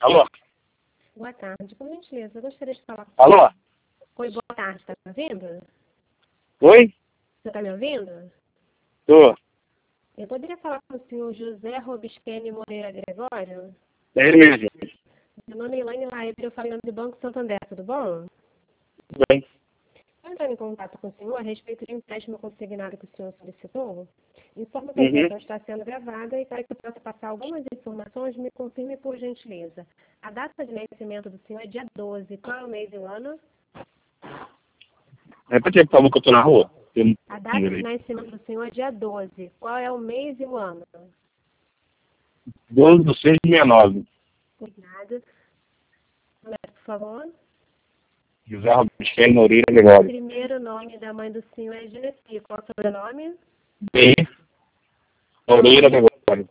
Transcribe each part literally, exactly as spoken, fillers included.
Alô? Boa tarde. Por gentileza, eu gostaria de falar com Alô? Oi, boa tarde. Está me ouvindo? Oi? Você está me ouvindo? Tô. Eu poderia falar com o senhor José Robisquene Moreira Gregório? É ele mesmo. Meu nome é Elaine Laeber, eu falo em nome do Banco Santander, tudo bom? Tudo bem. Estou entrando em contato com o senhor a respeito de um empréstimo consignado que o senhor solicitou. Informo que a Uhum. ligação está sendo gravada e para que eu possa passar algumas informações, me confirme por gentileza. A data de nascimento do senhor é dia doze. Qual é o mês e o ano? Repete, por favor, que eu tô na rua. Eu não A data de entendi. nascimento do senhor é dia doze. Qual é o mês e o ano? doze de seis de sessenta e nove. Obrigada. Número, por favor. José Robisquene Moreira Gregório. Primeiro nome da mãe do senhor é Genesi. Qual é o sobrenome? B. Moreira Gregório.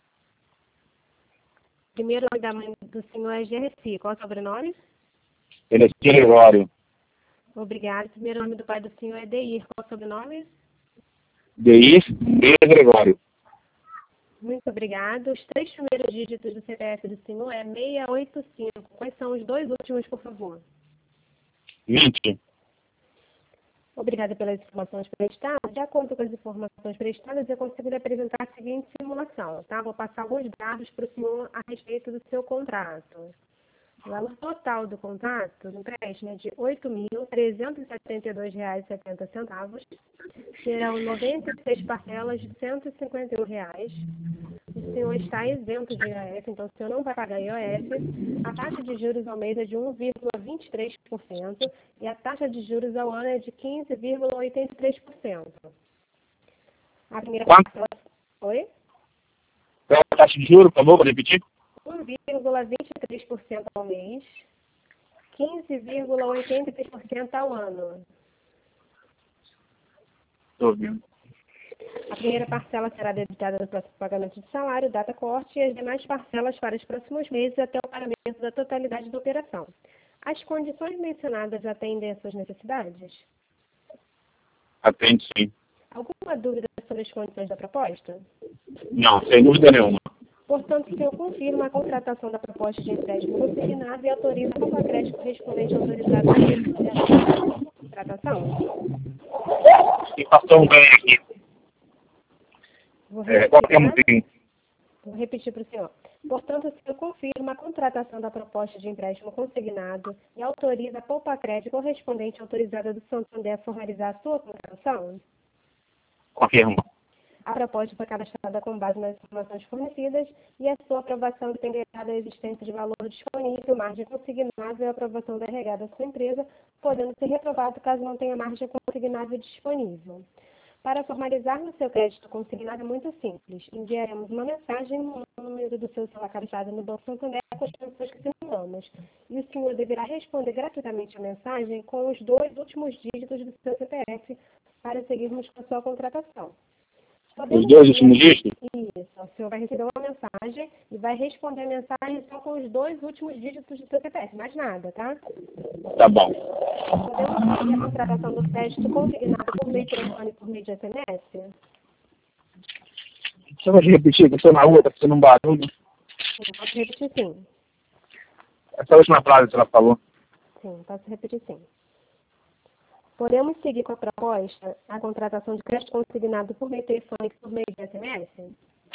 Primeiro nome da mãe do senhor é Genesi. Qual é o sobrenome? Ele é Gregório. Obrigada. Primeiro nome do pai do senhor é Deir. Qual é o sobrenome? D I B Gregório. Muito obrigada. Os três primeiros dígitos do C P F do senhor é seiscentos e oitenta e cinco. Quais são os dois últimos, por favor? vinte. Obrigada pelas informações prestadas. De acordo com as informações prestadas, eu consigo lhe apresentar a seguinte simulação, tá? Vou passar alguns dados para o senhor a respeito do seu contrato. O valor total do contrato do empréstimo é de oito mil trezentos e setenta e dois reais e setenta centavos. Serão noventa e seis parcelas de cento e cinquenta e um reais. O senhor está isento de I O F, então o senhor não vai pagar I O F. A taxa de juros ao mês é de um vírgula vinte e três por cento e a taxa de juros ao ano é de quinze vírgula oitenta e três por cento. A primeira Quanto? parcela... Oi? Qual é a taxa de juros, por favor, para repetir? um vírgula vinte e três por cento ao mês, quinze vírgula oitenta e três por cento ao ano. Estou ouvindo. A primeira parcela será debitada no próximo pagamento de salário, data corte, e as demais parcelas para os próximos meses até o pagamento da totalidade da operação. As condições mencionadas atendem às suas necessidades? Atende sim. Alguma dúvida sobre as condições da proposta? Não, sem dúvida nenhuma. Portanto, o senhor confirma a contratação da proposta de empréstimo consignado e autoriza a crédito correspondente autorizado à contratação? E passou um bem aqui. Vou É, repetir, qual que é o tá? motivo? Vou repetir para o senhor. Portanto, o senhor confirma a contratação da proposta de empréstimo consignado e autoriza a poupa crédito correspondente autorizada do Santander a formalizar a sua contratação? Confirmo. A proposta foi cadastrada com base nas informações fornecidas e a sua aprovação dependerá da existência de valor disponível, margem consignável e aprovação da regada da sua empresa, podendo ser reprovado caso não tenha margem consignável disponível. Para formalizar no seu crédito consignado é muito simples. Enviaremos uma mensagem no número do seu celular cadastrado no Banco Santander com as condições que simulamos. E o senhor deverá responder gratuitamente a mensagem com os dois últimos dígitos do seu C P F para seguirmos com a sua contratação. Os dois últimos dígitos? Isso. O senhor vai receber uma mensagem e vai responder a mensagem só com os dois últimos dígitos do seu C P F. Mais nada, tá? Tá bom. Podemos fazer a contratação do crédito consignado por meio de telefone e por meio de S M S? Você pode repetir, que eu estou na rua, está fazendo um barulho. Sim, posso repetir sim. Essa última frase que ela falou. Sim, posso repetir sim. Podemos seguir com a proposta a contratação de crédito consignado por meio de telefone e por meio de S M S?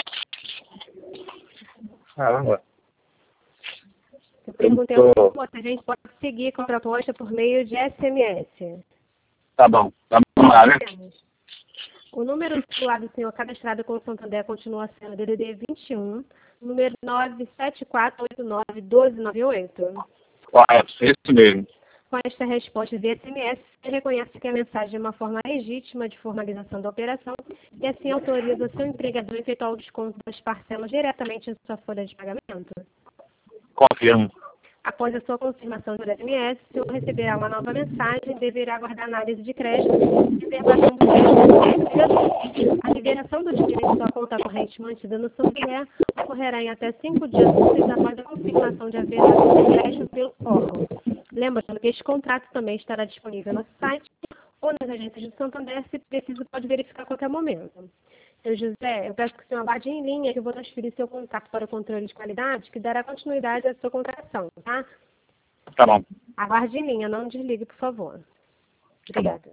Caramba. Eu perguntei ao senhor se a gente pode seguir com a proposta por meio de S M S. Tá bom. Tá bom lá, né? O número do celular do senhor cadastrado com o Santander continua sendo D D D vinte e um, número nove sete quatro oito nove um dois nove oito. Correto, isso mesmo. Com esta resposta via S M S, você reconhece que a mensagem é uma forma legítima de formalização da operação e assim autoriza seu empregador a efetuar o desconto das parcelas diretamente em sua folha de pagamento? Confirmo. Após a sua confirmação por S M S, o senhor receberá uma nova mensagem e deverá aguardar análise de crédito e liberação do crédito. A liberação do dinheiro em sua conta corrente mantida no Santander ocorrerá em até cinco dias úteis após a confirmação de haver análise de crédito pelo órgão. Lembrando que este contrato também estará disponível no site ou nas agências do Santander, se preciso pode verificar a qualquer momento. Seu José, eu peço que o senhor aguarde em linha, que eu vou transferir seu contato para o controle de qualidade, que dará continuidade à sua contratação, tá? Tá bom. Aguarde em linha, não desligue, por favor. Obrigada.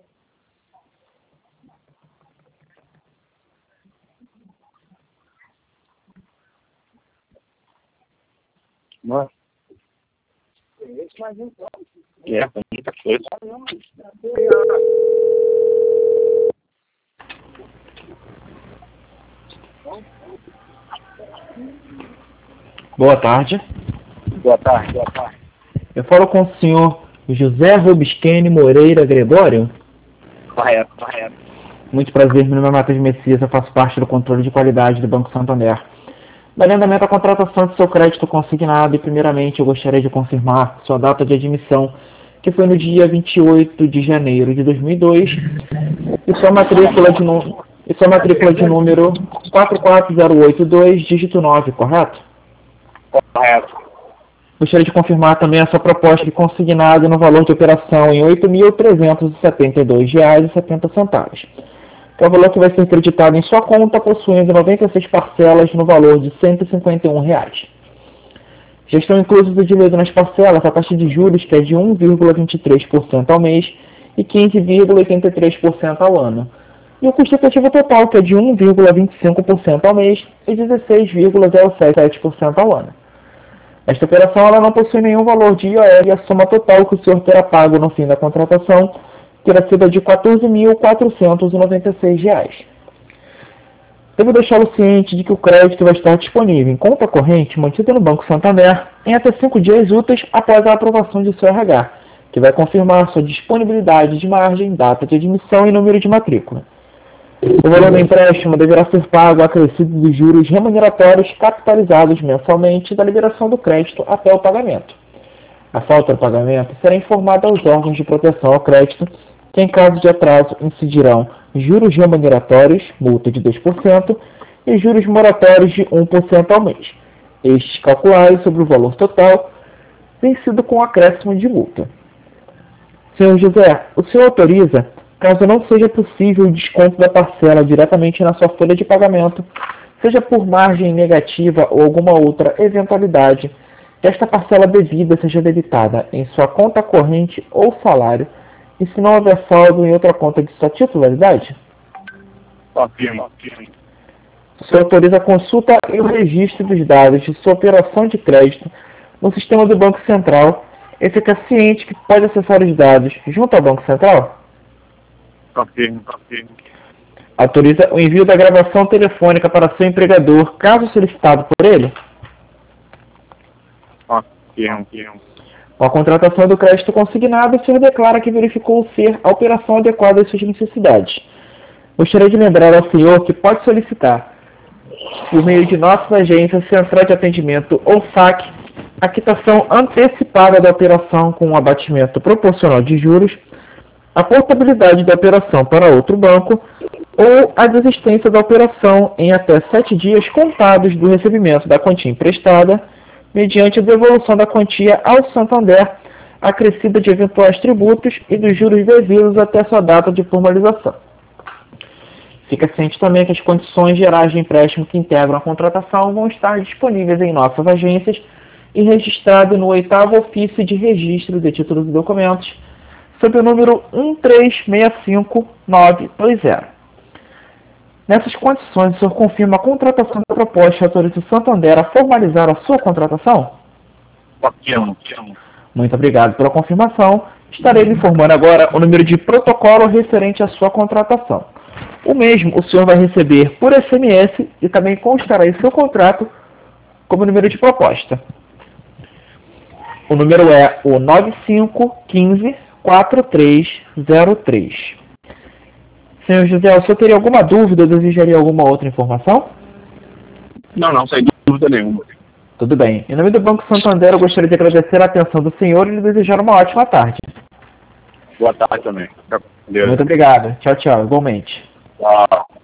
Nossa. É, tem muita coisa. Boa tarde. Boa tarde, boa tarde. Eu falo com o senhor José Robisquene Moreira Gregório. Correto, correto. Muito prazer, meu nome é Matheus Messias, eu faço parte do controle de qualidade do Banco Santander. Dando andamento à contratação de seu crédito consignado, e primeiramente eu gostaria de confirmar sua data de admissão, que foi no dia vinte e oito de janeiro de dois mil e dois, e sua matrícula de, nu... e sua matrícula de número quatro quatro zero oito dois, dígito nove, correto? Correto. Gostaria de confirmar também a sua proposta de consignado no valor de operação em oito mil trezentos e setenta e dois reais e setenta centavos. Que é o valor que vai ser creditado em sua conta, possuindo noventa e seis parcelas no valor de cento e cinquenta e um reais. Já estão inclusos o dividido nas parcelas a taxa de juros, que é de um vírgula vinte e três por cento ao mês e quinze vírgula oitenta e três por cento ao ano. E o custo efetivo total, que é de um vírgula vinte e cinco por cento ao mês e dezesseis vírgula zero sete por cento ao ano. Esta operação ela não possui nenhum valor de I O R e a soma total que o senhor terá pago no fim da contratação terá sido de quatorze mil quatrocentos e noventa e seis reais. Devo deixá-lo ciente de que o crédito vai estar disponível em conta corrente mantida no Banco Santander em até cinco dias úteis após a aprovação de seu R H, que vai confirmar sua disponibilidade de margem, data de admissão e número de matrícula. O valor do empréstimo deverá ser pago acrescido dos juros remuneratórios capitalizados mensalmente da liberação do crédito até o pagamento. A falta do pagamento será informada aos órgãos de proteção ao crédito, que em caso de atraso incidirão juros remuneratórios, multa de dois por cento, e juros moratórios de um por cento ao mês, estes calculados sobre o valor total, vencido com acréscimo de multa. senhor José, o senhor autoriza, caso não seja possível o desconto da parcela diretamente na sua folha de pagamento, seja por margem negativa ou alguma outra eventualidade, que esta parcela devida seja debitada em sua conta corrente ou salário, e se não houver saldo em outra conta de sua titularidade? Confirmo, confirmo. O senhor autoriza a consulta e o registro dos dados de sua operação de crédito no sistema do Banco Central e fica ciente que pode acessar os dados junto ao Banco Central? Confirmo, confirmo. Autoriza o envio da gravação telefônica para seu empregador, caso solicitado por ele? Confirmo, confirmo. Com a contratação do crédito consignado, o senhor declara que verificou ser a operação adequada às suas necessidades. Gostaria de lembrar ao senhor que pode solicitar, por meio de nossa agência Central de Atendimento ou S A C, a quitação antecipada da operação com um abatimento proporcional de juros, a portabilidade da operação para outro banco ou a desistência da operação em até sete dias contados do recebimento da quantia emprestada, mediante a devolução da quantia ao Santander, acrescida de eventuais tributos e dos juros devidos até sua data de formalização. Fica ciente também que as condições gerais de empréstimo que integram a contratação vão estar disponíveis em nossas agências e registrado no oitavo ofício de registro de títulos e documentos, sob o número um três seis cinco nove dois zero. Nessas condições, o senhor confirma a contratação da proposta e autoriza o Santander a formalizar a sua contratação? Confirmo, confirmo. Muito obrigado pela confirmação. Estarei lhe informando agora o número de protocolo referente à sua contratação. O mesmo o senhor vai receber por S M S e também constará em seu contrato como número de proposta. O número é o nove cinco um cinco quatro três zero três. senhor José, o senhor teria alguma dúvida ou desejaria alguma outra informação? Não, não, sem dúvida nenhuma. Tudo bem. Em nome do Banco Santander, eu gostaria de agradecer a atenção do senhor e lhe desejar uma ótima tarde. Boa tarde também. Deus. Muito obrigado. Tchau, tchau. Igualmente. Tchau.